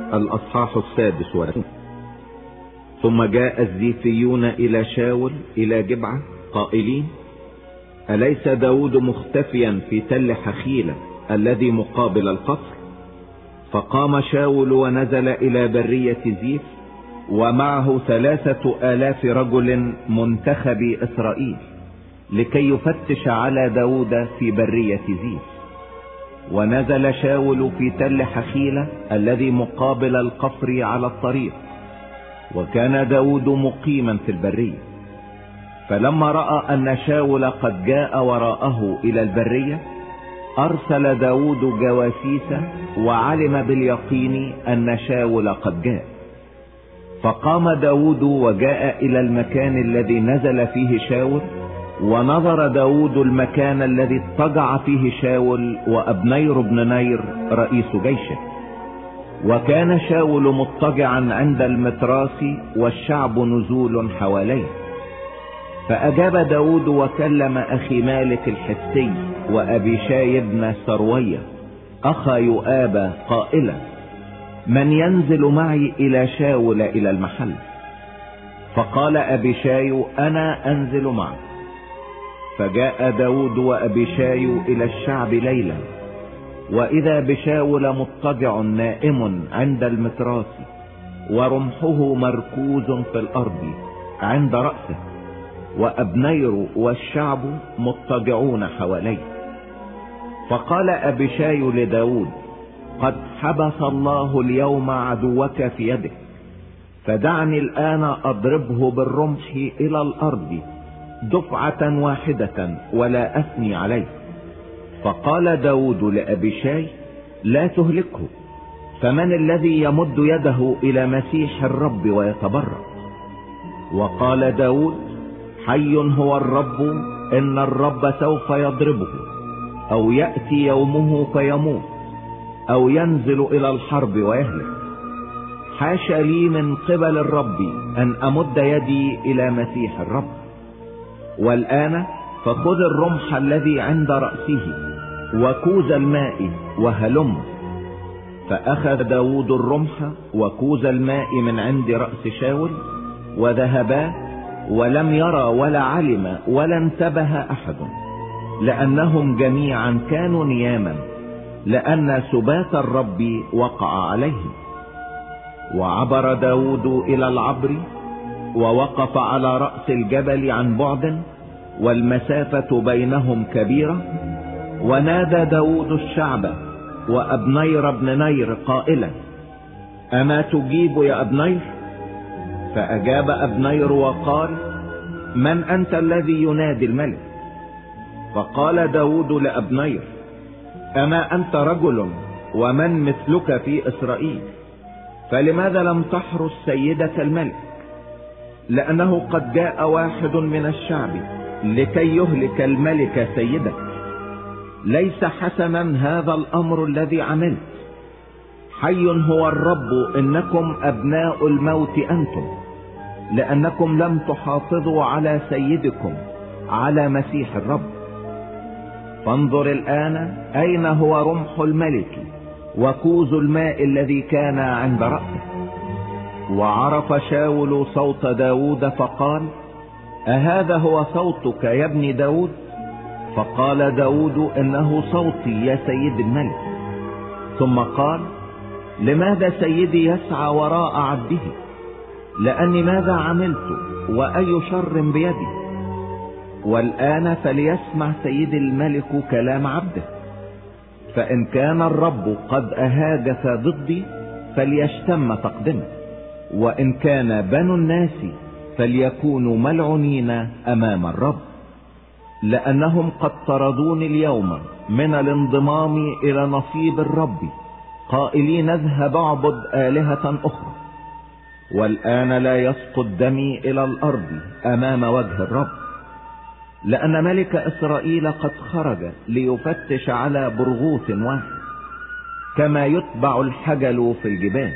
الأصحاح 36. ثم جاء الزيفيون إلى شاول إلى جبعة قائلين: أليس داود مختفيا في تل حخيلة الذي مقابل القصر؟ فقام شاول ونزل إلى برية زيف، ومعه 3000 رجل منتخبي إسرائيل، لكي يفتش على داود في برية زيف. ونزل شاول في تل حخيلة الذي مقابل القصر على الطريق، وكان داود مقيما في البرية. فلما رأى أن شاول قد جاء وراءه إلى البرية، أرسل داود جواسيس، وعلم باليقين أن شاول قد جاء. فقام داود وجاء إلى المكان الذي نزل فيه شاول، ونظر داود المكان الذي اضطجع فيه شاول وأبنير بن نير رئيس جيشه. وكان شاول مضطجعا عند المتراس، والشعب نزول حواليه. فأجاب داود وكلم أخي مالك الحسي وأبيشاي بن سروية أخا يؤاب قائلا: من ينزل معي إلى شاول إلى المحل؟ فقال أبيشاي: أنا أنزل معك. فجاء داود وأبيشاي إلى الشعب ليلا، وإذا بشاول مضطجع نائم عند المتراس، ورمحه مركوز في الأرض عند رأسه، وأبنير والشعب مضطجعون حواليه. فقال أبيشاي لداود: قد حبس الله اليوم عدوك في يدك، فدعني الآن أضربه بالرمح إلى الأرض دفعة واحدة ولا أثني عليه. فقال داود لأبيشاي: لا تهلكه، فمن الذي يمد يده إلى مسيح الرب ويتبرأ؟ وقال داود: حي هو الرب، إن الرب سوف يضربه، أو يأتي يومه فيموت، أو ينزل إلى الحرب ويهلك. حاشا لي من قبل الرب أن أمد يدي إلى مسيح الرب. والآن فخذ الرمح الذي عند رأسه وكوز الماء وهلم. فأخذ داود الرمح وكوز الماء من عند رأس شاول، وذهبا، ولم يرى ولا علم ولا انتبه أحد، لأنهم جميعا كانوا نياما، لأن سبات الرب وقع عليهم. وعبر داود إلى العبر، ووقف على رأس الجبل عن بعد، والمسافة بينهم كبيرة. ونادى داود الشعب وأبنير بن نير قائلا: أما تجيب يا أبنير؟ فأجاب أبنير وقال: من أنت الذي ينادي الملك؟ فقال داود لأبنير: أما أنت رجل ومن مثلك في إسرائيل، فلماذا لم تحرس سيدة الملك؟ لأنه قد جاء واحد من الشعب لكي يهلك الملك سيدك. ليس حسنا هذا الأمر الذي عملت. حي هو الرب، إنكم أبناء الموت أنتم، لأنكم لم تحافظوا على سيدكم، على مسيح الرب. فانظر الآن أين هو رمح الملك وكوز الماء الذي كان عند رأسه. وعرف شاول صوت داود فقال: أهذا هو صوتك يا ابن داود؟ فقال داود: إنه صوتي يا سيد الملك. ثم قال: لماذا سيدي يسعى وراء عبده؟ لأني ماذا عملت وأي شر بيدي؟ والآن فليسمع سيد الملك كلام عبده، فإن كان الرب قد أهاجس ضدي فليشتم تقدمه، وإن كان بنو الناس فليكونوا ملعونين أمام الرب، لأنهم قد طردوني اليوم من الانضمام إلى نصيب الرب، قائلين: اذهب اعبد آلهة أخرى. والآن لا يسقط دمي إلى الأرض أمام وجه الرب، لأن ملك إسرائيل قد خرج ليفتش على برغوث واحد، كما يتبع الحجل في الجبال.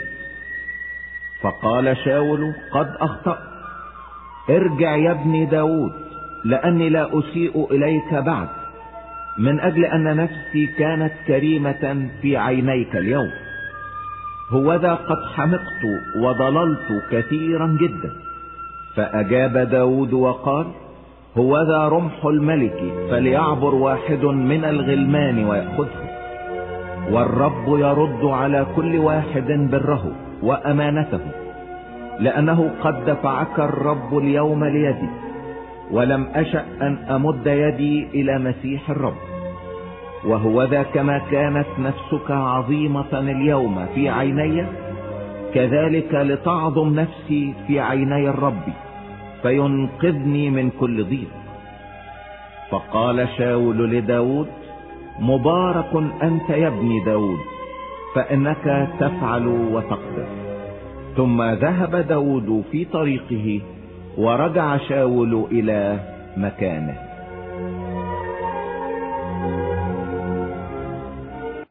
فقال شاول: قد أخطأت، ارجع يا ابن داود، لأني لا أسيء إليك بعد، من أجل أن نفسي كانت كريمة في عينيك اليوم. هوذا قد حمقت وضللت كثيرا جدا. فأجاب داود وقال: هوذا رمح الملك، فليعبر واحد من الغلمان ويأخذه، والرب يرد على كل واحد بره وأمانته، لأنه قد دفعك الرب اليوم ليدي، ولم أشأ أن أمد يدي إلى مسيح الرب. وهوذا كما كانت نفسك عظيمة اليوم في عيني، كذلك لتعظم نفسي في عيني الرب، فينقذني من كل ضيق. فقال شاول لداود: مبارك أنت يا ابن داود، فإنك تفعل وتقدر. ثم ذهب داود في طريقه، ورجع شاول إلى مكانه.